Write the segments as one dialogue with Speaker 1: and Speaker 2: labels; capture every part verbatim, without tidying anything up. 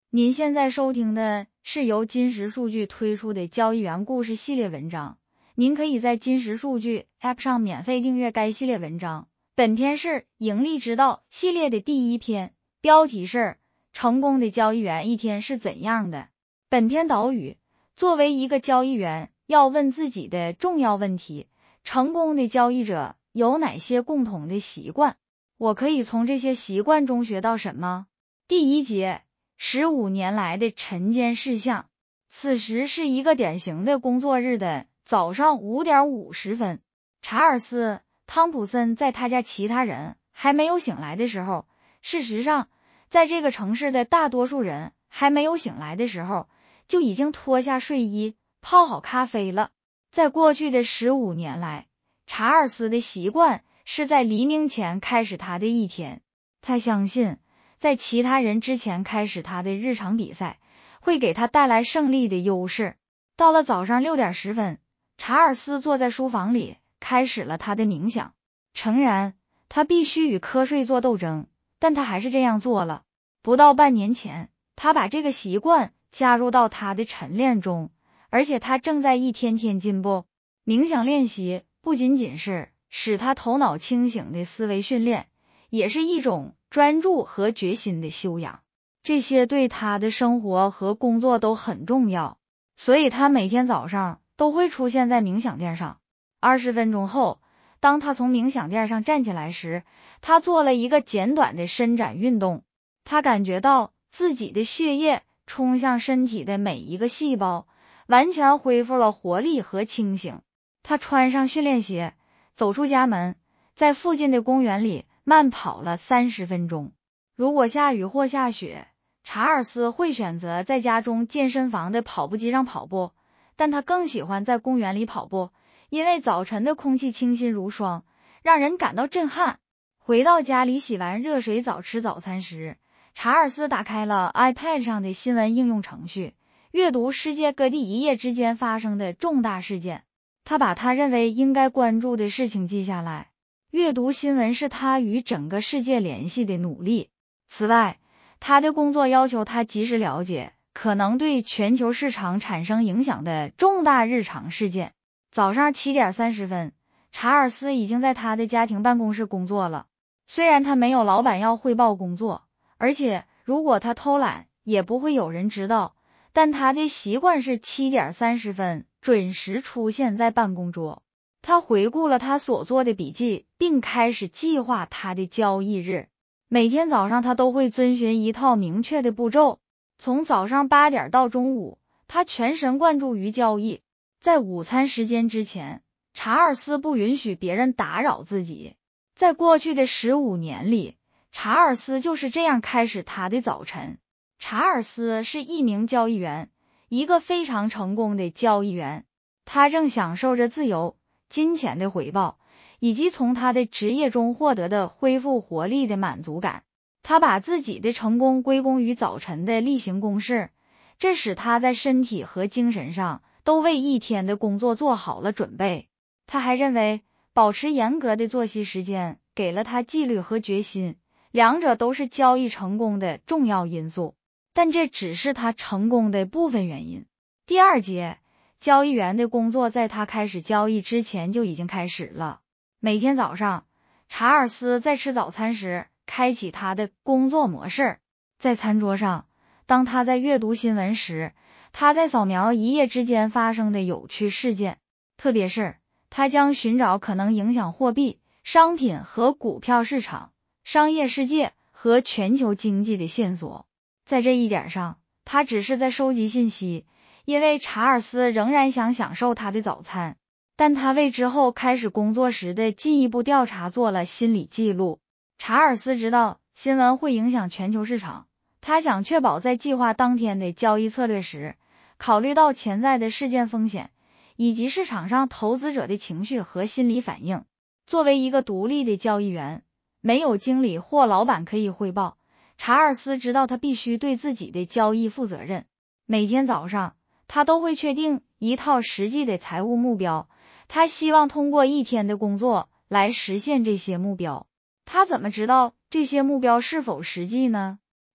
Speaker 1: 您现在收听的是由金石数据推出的交易员故事系列文章，您可以在金石数据 App 上免费订阅该系列文章。本篇是盈利之道系列的第一篇，标题是成功的交易员一天是怎样的。本篇导语：作为一个交易员，要问自己的重要问题，成功的交易者有哪些共同的习惯？我可以从这些习惯中学到什么？第一节，十五年来的晨间事项。此时是一个典型的工作日的早上五点五十分，查尔斯·汤普森在他家其他人还没有醒来的时候，事实上，在这个城市的大多数人还没有醒来的时候，就已经脱下睡衣，泡好咖啡了。在过去的十五年来，查尔斯的习惯是在黎明前开始他的一天。他相信，在其他人之前开始他的日常比赛，会给他带来胜利的优势。到了早上六点十分，查尔斯坐在书房里，开始了他的冥想。诚然，他必须与瞌睡做斗争，但他还是这样做了。不到半年前，他把这个习惯加入到他的晨练中，而且他正在一天天进步。冥想练习不仅仅是使他头脑清醒的思维训练，也是一种专注和决心的修养。这些对他的生活和工作都很重要，所以他每天早上都会出现在冥想垫上。二十分钟后，当他从冥想垫上站起来时，他做了一个简短的伸展运动。他感觉到自己的血液冲向身体的每一个细胞，完全恢复了活力和清醒。他穿上训练鞋，走出家门，在附近的公园里慢跑了三十分钟。如果下雨或下雪，查尔斯会选择在家中健身房的跑步机上跑步，但他更喜欢在公园里跑步，因为早晨的空气清新如霜，让人感到震撼。回到家里洗完热水澡吃早餐时，查尔斯打开了 iPad 上的新闻应用程序，阅读世界各地一夜之间发生的重大事件。他把他认为应该关注的事情记下来。阅读新闻是他与整个世界联系的努力。此外，他的工作要求他及时了解可能对全球市场产生影响的重大日常事件。早上七点三十分，查尔斯已经在他的家庭办公室工作了。虽然他没有老板要汇报工作，而且如果他偷懒也不会有人知道，但他的习惯是七点三十分准时出现在办公桌。他回顾了他所做的笔记，并开始计划他的交易日。每天早上他都会遵循一套明确的步骤。从早上八点到中午，他全神贯注于交易。在午餐时间之前，查尔斯不允许别人打扰自己。在过去的十五年里，查尔斯就是这样开始他的早晨。查尔斯是一名交易员，一个非常成功的交易员。他正享受着自由、金钱的回报，以及从他的职业中获得的恢复活力的满足感。他把自己的成功归功于早晨的例行公事，这使他在身体和精神上都为一天的工作做好了准备。他还认为，保持严格的作息时间给了他纪律和决心，两者都是交易成功的重要因素，但这只是他成功的部分原因。第二节，交易员的工作在他开始交易之前就已经开始了。每天早上，查尔斯在吃早餐时开启他的工作模式。在餐桌上，当他在阅读新闻时，他在扫描一夜之间发生的有趣事件，特别是他将寻找可能影响货币、商品和股票市场、商业世界和全球经济的线索。在这一点上，他只是在收集信息，因为查尔斯仍然想享受他的早餐，但他为之后开始工作时的进一步调查做了心理记录。查尔斯知道新闻会影响全球市场，他想确保在计划当天的交易策略时，考虑到潜在的事件风险，以及市场上投资者的情绪和心理反应。作为一个独立的交易员，没有经理或老板可以汇报，查尔斯知道他必须对自己的交易负责任。每天早上，他都会确定一套实际的财务目标，他希望通过一天的工作来实现这些目标。他怎么知道这些目标是否实际呢？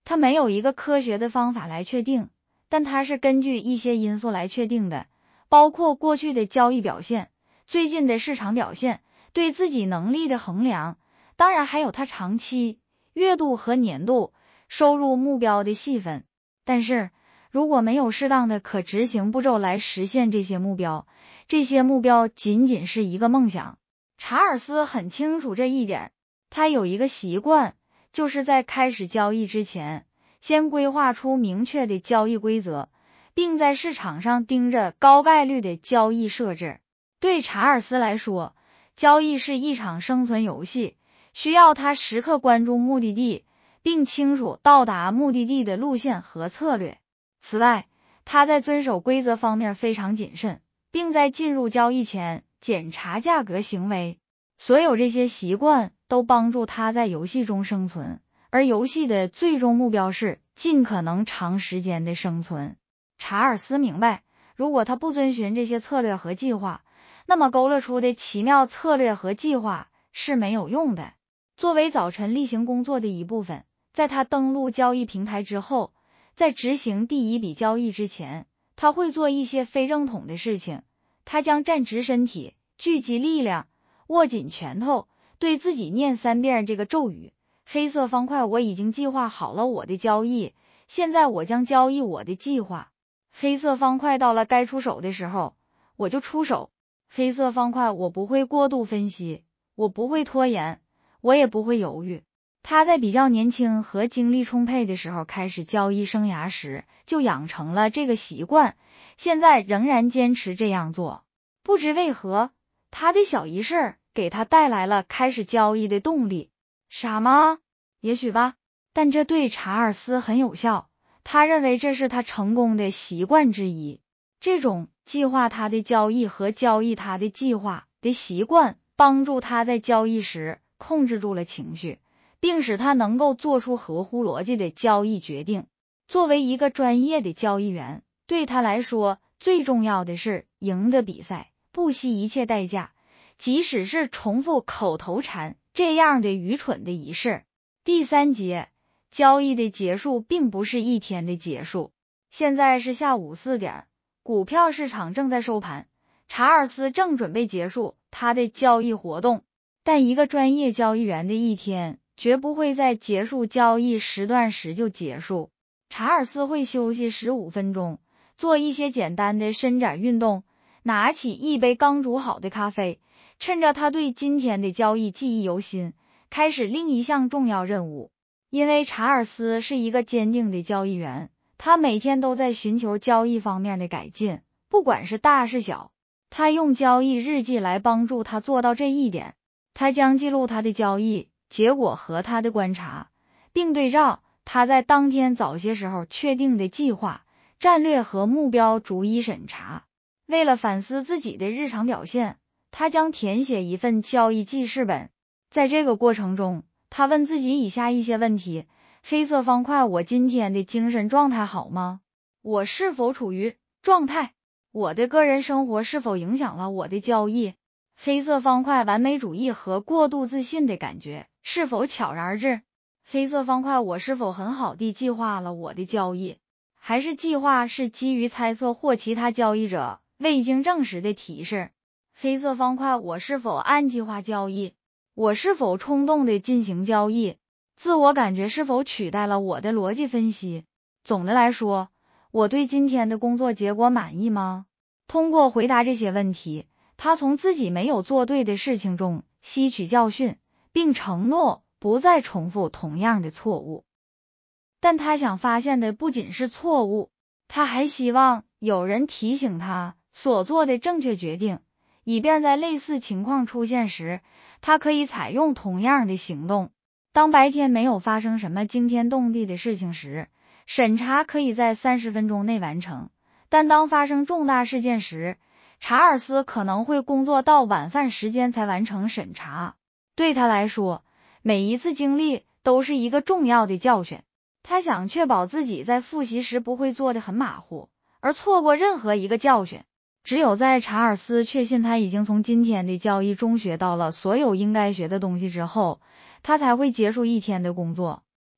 Speaker 1: 它没有一个科学的方法来确定，但它是根据一些因素来确定的，包括过去的交易表现、最近的市场表现、对自己能力的衡量，当然还有它长期、月度和年度收入目标的细分。但是如果没有适当的可执行步骤来实现这些目标，这些目标仅仅是一个梦想。查尔斯很清楚这一点，他有一个习惯，就是在开始交易之前，先规划出明确的交易规则，并在市场上盯着高概率的交易设置。对查尔斯来说，交易是一场生存游戏，需要他时刻关注目的地，并清楚到达目的地的路线和策略。此外，他在遵守规则方面非常谨慎，并在进入交易前检查价格行为。所有这些习惯都帮助他在游戏中生存，而游戏的最终目标是尽可能长时间的生存。查尔斯明白，如果他不遵循这些策略和计划，那么勾勒出的奇妙策略和计划是没有用的。作为早晨例行工作的一部分，在他登录交易平台之后，在执行第一笔交易之前，他会做一些非正统的事情。他将站直身体，聚集力量，握紧拳头，对自己念三遍这个咒语：黑色方块，我已经计划好了我的交易，现在我将交易我的计划。黑色方块到了该出手的时候，我就出手。黑色方块，我不会过度分析，我不会拖延，我也不会犹豫。他在比较年轻和精力充沛的时候开始交易生涯时，就养成了这个习惯，现在仍然坚持这样做。不知为何，他的小仪式给他带来了开始交易的动力。傻吗？也许吧，但这对查尔斯很有效，他认为这是他成功的习惯之一。这种计划他的交易和交易他的计划的习惯，帮助他在交易时控制住了情绪，并使他能够做出合乎逻辑的交易决定。作为一个专业的交易员，对他来说，最重要的是赢得比赛，不惜一切代价，即使是重复口头禅这样的愚蠢的仪式。第三节，交易的结束并不是一天的结束。现在是下午四点，股票市场正在收盘，查尔斯正准备结束他的交易活动。但一个专业交易员的一天绝不会在结束交易时段时就结束。查尔斯会休息十五分钟，做一些简单的伸展运动，拿起一杯刚煮好的咖啡，趁着他对今天的交易记忆犹新，开始另一项重要任务。因为查尔斯是一个坚定的交易员，他每天都在寻求交易方面的改进，不管是大是小。他用交易日记来帮助他做到这一点。他将记录他的交易结果和他的观察，并对照他在当天早些时候确定的计划、战略和目标逐一审查。为了反思自己的日常表现，他将填写一份交易记事本。在这个过程中，他问自己以下一些问题：黑色方块，我今天的精神状态好吗？我是否处于状态？我的个人生活是否影响了我的交易？黑色方块，完美主义和过度自信的感觉是否悄然而至？黑色方块，我是否很好地计划了我的交易？还是计划是基于猜测或其他交易者未经证实的提示？黑色方块，我是否按计划交易？我是否冲动地进行交易？自我感觉是否取代了我的逻辑分析？总的来说，我对今天的工作结果满意吗？通过回答这些问题，他从自己没有做对的事情中吸取教训，并承诺不再重复同样的错误。但他想发现的不仅是错误，他还希望有人提醒他所做的正确决定，以便在类似情况出现时，他可以采用同样的行动。当白天没有发生什么惊天动地的事情时，审查可以在三十分钟内完成，但当发生重大事件时，查尔斯可能会工作到晚饭时间才完成审查。对他来说，每一次经历都是一个重要的教训。他想确保自己在复习时不会做得很马虎，而错过任何一个教训。只有在查尔斯确信他已经从今天的交易中学到了所有应该学的东西之后，他才会结束一天的工作。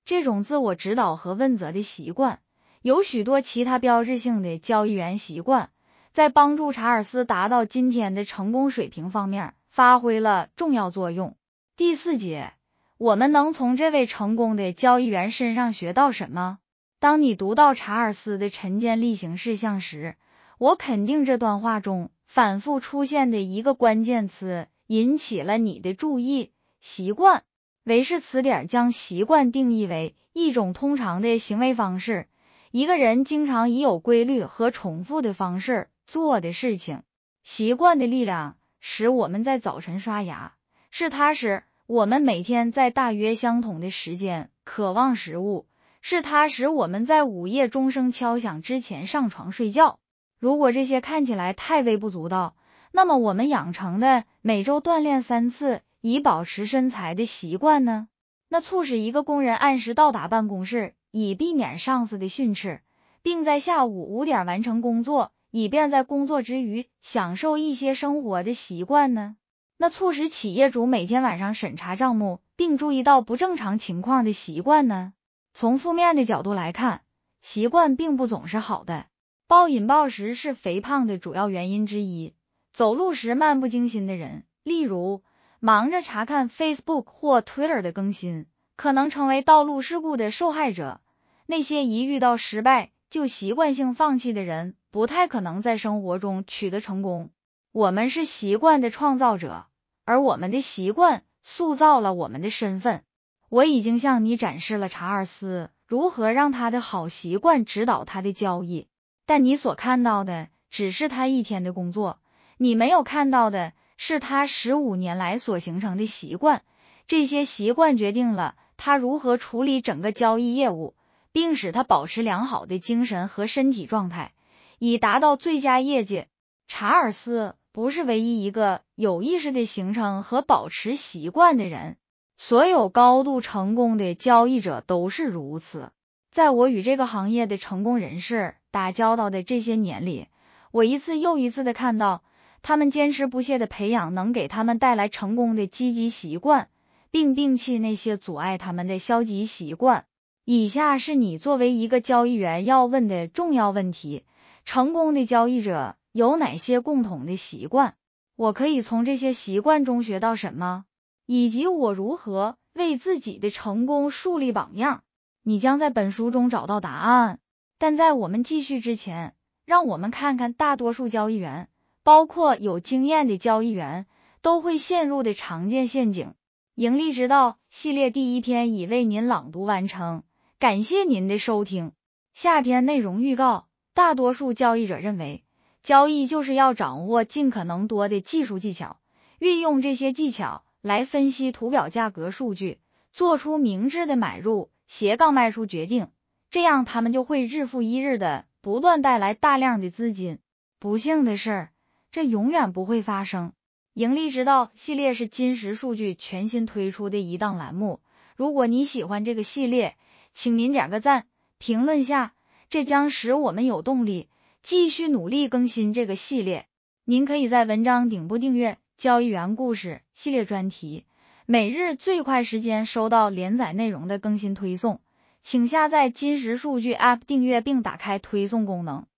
Speaker 1: 这种自我指导和问责的习惯，有许多其他标志性的交易员习惯，在帮助查尔斯达到今天的成功水平方面发挥了重要作用。第四节，我们能从这位成功的交易员身上学到什么？当你读到查尔斯的晨间例行事项时，我肯定这段话中反复出现的一个关键词引起了你的注意：习惯。韦氏词典将习惯定义为一种通常的行为方式，一个人经常以有规律和重复的方式做的事情。习惯的力量使我们在早晨刷牙，是它使我们每天在大约相同的时间渴望食物，是它使我们在午夜钟声敲响之前上床睡觉。如果这些看起来太微不足道，那么我们养成的每周锻炼三次以保持身材的习惯呢？那促使一个工人按时到达办公室，以避免上司的训斥，并在下午五点完成工作，以便在工作之余享受一些生活的习惯呢？那促使企业主每天晚上审查账目，并注意到不正常情况的习惯呢？从负面的角度来看，习惯并不总是好的。暴饮暴食是肥胖的主要原因之一。走路时漫不经心的人，例如忙着查看 Facebook 或 Twitter 的更新，可能成为道路事故的受害者。那些一遇到失败就习惯性放弃的人，不太可能在生活中取得成功。我们是习惯的创造者，而我们的习惯塑造了我们的身份。我已经向你展示了查尔斯如何让他的好习惯指导他的交易，但你所看到的只是他一天的工作，你没有看到的是他十五年来所形成的习惯。这些习惯决定了他如何处理整个交易业务，并使他保持良好的精神和身体状态，以达到最佳业绩。查尔斯不是唯一一个有意识地形成和保持习惯的人，所有高度成功的交易者都是如此。在我与这个行业的成功人士打交道的这些年里，我一次又一次地看到他们坚持不懈地培养能给他们带来成功的积极习惯，并摒弃那些阻碍他们的消极习惯。以下是你作为一个交易员要问的重要问题：成功的交易者有哪些共同的习惯？我可以从这些习惯中学到什么？以及我如何为自己的成功树立榜样？你将在本书中找到答案。但在我们继续之前，让我们看看大多数交易员，包括有经验的交易员，都会陷入的常见陷阱。盈利之道系列第一篇已为您朗读完成，感谢您的收听。下篇内容预告：大多数交易者认为，交易就是要掌握尽可能多的技术技巧，运用这些技巧来分析图表价格数据，做出明智的买入斜杠卖出决定，这样他们就会日复一日的不断带来大量的资金。不幸的是，这永远不会发生。盈利之道系列是金石数据全新推出的一档栏目，如果你喜欢这个系列，请您点个赞，评论下，这将使我们有动力继续努力更新这个系列。您可以在文章顶部订阅交易员故事系列专题，每日最快时间收到连载内容的更新推送。请下载金石数据 App 订阅并打开推送功能。